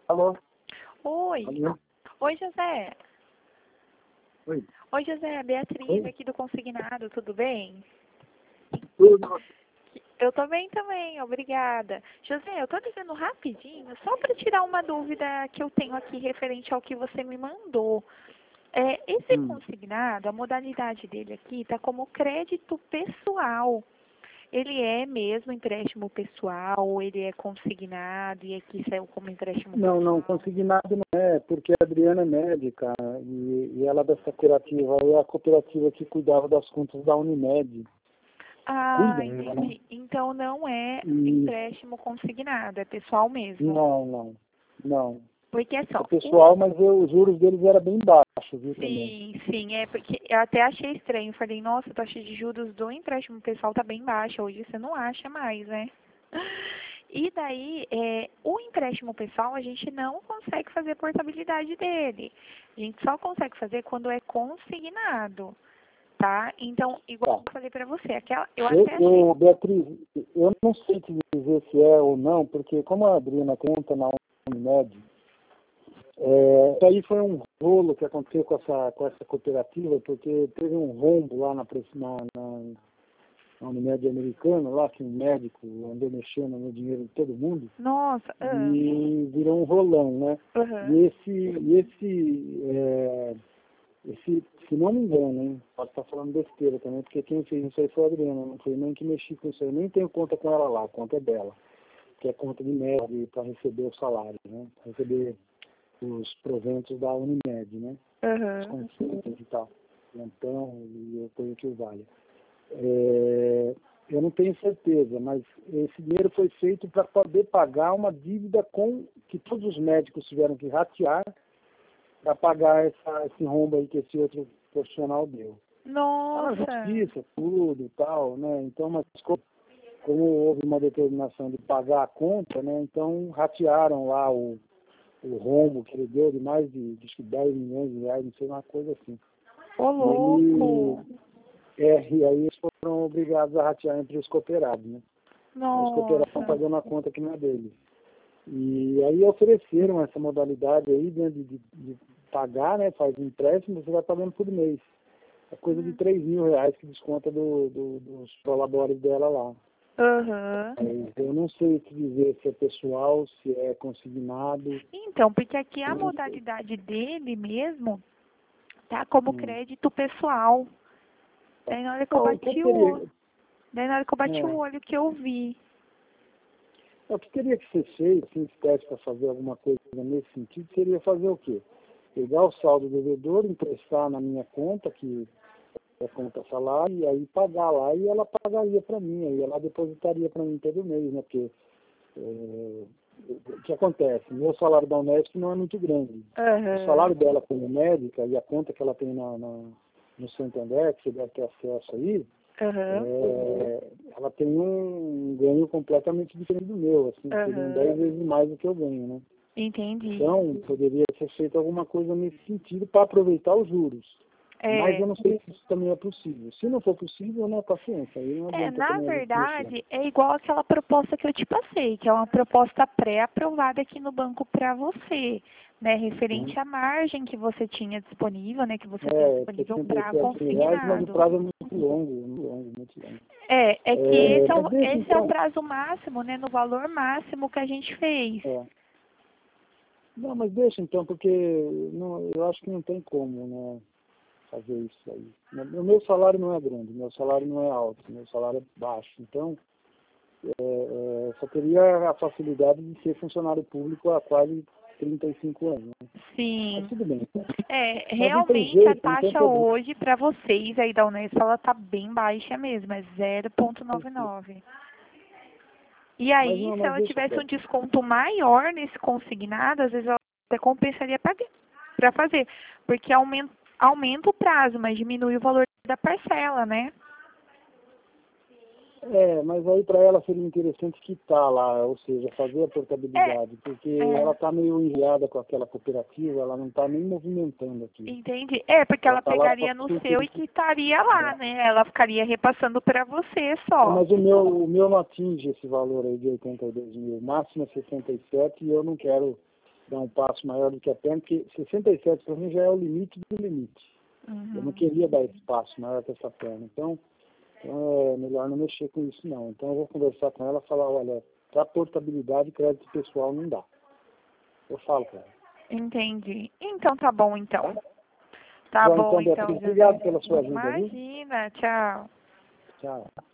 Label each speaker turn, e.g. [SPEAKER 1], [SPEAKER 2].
[SPEAKER 1] Alô?
[SPEAKER 2] Oi.
[SPEAKER 1] Alô?
[SPEAKER 2] Oi, José.
[SPEAKER 1] Oi.
[SPEAKER 2] Oi, José. Beatriz
[SPEAKER 1] Oi.
[SPEAKER 2] aqui do Consignado, tudo bem?
[SPEAKER 1] Tudo.
[SPEAKER 2] Eu tô bem também, obrigada. José, eu tô ligando rapidinho, só para tirar uma dúvida que eu tenho aqui referente ao que você me mandou. Esse consignado, a modalidade dele aqui está como crédito pessoal. Ele é mesmo empréstimo pessoal, ele é consignado e aqui saiu como empréstimo
[SPEAKER 1] Não,
[SPEAKER 2] pessoal.
[SPEAKER 1] consignado não é, porque a Adriana é médica e ela dessa cooperativa, é a cooperativa que cuidava das contas da Unimed.
[SPEAKER 2] Ah,
[SPEAKER 1] Cuida ainda, né?
[SPEAKER 2] entendi. Então não é
[SPEAKER 1] E
[SPEAKER 2] empréstimo consignado, é pessoal mesmo.
[SPEAKER 1] não.
[SPEAKER 2] Porque é
[SPEAKER 1] É
[SPEAKER 2] só,
[SPEAKER 1] pessoal, mas os juros deles eram bem baixos, viu, também.
[SPEAKER 2] sim, é porque eu até achei estranho. Falei, nossa, a taxa de juros do empréstimo pessoal tá bem baixa. Hoje você não acha mais, né? E daí, o empréstimo pessoal, a gente não consegue fazer a portabilidade dele. A gente só consegue fazer quando é consignado, tá? Então, igual
[SPEAKER 1] Tá.
[SPEAKER 2] eu falei pra você, eu até achei.
[SPEAKER 1] Beatriz, eu não sei te dizer se é ou não, porque como a Adriana conta na Unimed, isso aí foi um rolo que aconteceu com essa cooperativa, porque teve um rombo lá na Unimed americana, lá que um médico andou mexendo no dinheiro de todo mundo,
[SPEAKER 2] Nossa,
[SPEAKER 1] e virou um rolão, né?
[SPEAKER 2] aham.
[SPEAKER 1] E se não me engano, hein, pode estar falando besteira também, porque quem fez isso aí foi a Adriana, não foi nem que mexi com isso aí, eu nem tenho conta com ela lá, a conta é dela, que é conta de médio para receber o salário, né? Pra receber os proventos da Unimed, né? Os
[SPEAKER 2] Aham.
[SPEAKER 1] consultas e tal, plantão e coisa que o valha. Eu não tenho certeza, mas esse dinheiro foi feito para poder pagar uma dívida que todos os médicos tiveram que ratear para pagar esse rombo aí que esse outro profissional deu. Tá na
[SPEAKER 2] Nossa.
[SPEAKER 1] justiça, tudo e tal, né? Então, mas como houve uma determinação de pagar a conta, né? Então ratearam lá o rombo que ele deu de mais de acho que 10 milhões de reais, não sei, uma coisa assim.
[SPEAKER 2] Ô, louco.
[SPEAKER 1] E aí eles foram obrigados a ratear entre os cooperados, né? Os cooperados estão
[SPEAKER 2] Nossa.
[SPEAKER 1] pagando a conta que não é deles. E aí ofereceram essa modalidade aí de pagar, né? Faz um empréstimo, você vai pagando por mês. É coisa de 3 mil reais que desconta dos prolabores dela lá.
[SPEAKER 2] Aham.
[SPEAKER 1] Eu não sei te dizer se é pessoal, se é consignado.
[SPEAKER 2] Então, porque aqui a
[SPEAKER 1] Eu não sei.
[SPEAKER 2] modalidade dele mesmo tá como
[SPEAKER 1] Hum.
[SPEAKER 2] crédito pessoal. Daí na hora que eu
[SPEAKER 1] Não, o que
[SPEAKER 2] bati o
[SPEAKER 1] teria,
[SPEAKER 2] olho, daí na hora que eu bati o
[SPEAKER 1] é,
[SPEAKER 2] olho que eu vi.
[SPEAKER 1] o que teria que ser feito, se tivesse para fazer alguma coisa nesse sentido, seria fazer o quê? Pegar o saldo do devedor, emprestar na minha conta, que é conta salário, e aí pagar lá, e ela pagaria para mim, aí ela depositaria para mim todo mês, né? Porque o que acontece? Meu salário da Unesp não é muito grande. O
[SPEAKER 2] Aham.
[SPEAKER 1] salário dela como médica e a conta que ela tem no Santander, que você deve ter acesso aí,
[SPEAKER 2] Aham.
[SPEAKER 1] ela tem um ganho completamente diferente do meu, assim, seriam 10
[SPEAKER 2] Aham.
[SPEAKER 1] vezes mais do que eu ganho, né?
[SPEAKER 2] Entendi.
[SPEAKER 1] Então, poderia ser feito alguma coisa nesse sentido para aproveitar os juros. Mas eu
[SPEAKER 2] É.
[SPEAKER 1] não sei se isso também é possível. Se não for possível, né, paciência. Aí não adianta
[SPEAKER 2] Na
[SPEAKER 1] também a gente mexer.
[SPEAKER 2] verdade, é igual aquela proposta que eu te passei, que é uma proposta pré-aprovada aqui no banco para você, né,
[SPEAKER 1] Né?
[SPEAKER 2] referente à margem que você tinha disponível, né, que você tem disponível para
[SPEAKER 1] 67 mil reais, mas o
[SPEAKER 2] consignado.
[SPEAKER 1] prazo é muito longo, muito longo, muito longo.
[SPEAKER 2] É que
[SPEAKER 1] Mas deixa
[SPEAKER 2] esse é o
[SPEAKER 1] então.
[SPEAKER 2] prazo máximo, né, no valor máximo que a gente fez.
[SPEAKER 1] É. Não, mas deixa então, porque eu acho que não tem como, né, fazer isso aí. O meu salário não é grande, meu salário não é alto, meu salário é baixo. Então, só teria a facilidade de ser funcionário público há quase 35 anos. Né? Mas
[SPEAKER 2] Sim.
[SPEAKER 1] tudo bem. Mas não tem
[SPEAKER 2] Realmente a
[SPEAKER 1] jeito, não tem
[SPEAKER 2] taxa
[SPEAKER 1] problema.
[SPEAKER 2] hoje para vocês aí da Unesp, ela tá bem baixa mesmo, é 0,99. E
[SPEAKER 1] Mas
[SPEAKER 2] aí,
[SPEAKER 1] não,
[SPEAKER 2] se
[SPEAKER 1] mas
[SPEAKER 2] ela
[SPEAKER 1] deixa
[SPEAKER 2] tivesse um
[SPEAKER 1] quieto.
[SPEAKER 2] desconto maior nesse consignado, às vezes ela até compensaria para fazer, porque aumenta o prazo, mas diminui o valor da parcela, né?
[SPEAKER 1] Mas aí para ela seria interessante quitar lá, ou seja, fazer a
[SPEAKER 2] É,
[SPEAKER 1] portabilidade, porque ela
[SPEAKER 2] é,
[SPEAKER 1] está meio enviada com aquela cooperativa, ela não está nem movimentando aqui.
[SPEAKER 2] entendi. É, porque
[SPEAKER 1] Ela
[SPEAKER 2] ela
[SPEAKER 1] está lá só
[SPEAKER 2] pegaria no
[SPEAKER 1] porque...
[SPEAKER 2] seu e quitaria lá, né? Ela ficaria repassando para você só.
[SPEAKER 1] Mas o meu não atinge esse valor aí de 82 mil, o máximo é 67 e eu não quero dar um passo maior do que a perna, porque 67 para mim já é o limite do limite. Eu não queria dar esse passo maior que essa perna. Então é melhor não mexer com isso, não. Então eu vou conversar com ela e falar, olha, para portabilidade, crédito pessoal não dá. Eu falo para ela.
[SPEAKER 2] Entendi. Então tá bom, então. Tá bom, então,
[SPEAKER 1] Beatriz, obrigado pela sua ajuda.
[SPEAKER 2] Imagina, tchau.
[SPEAKER 1] Tchau.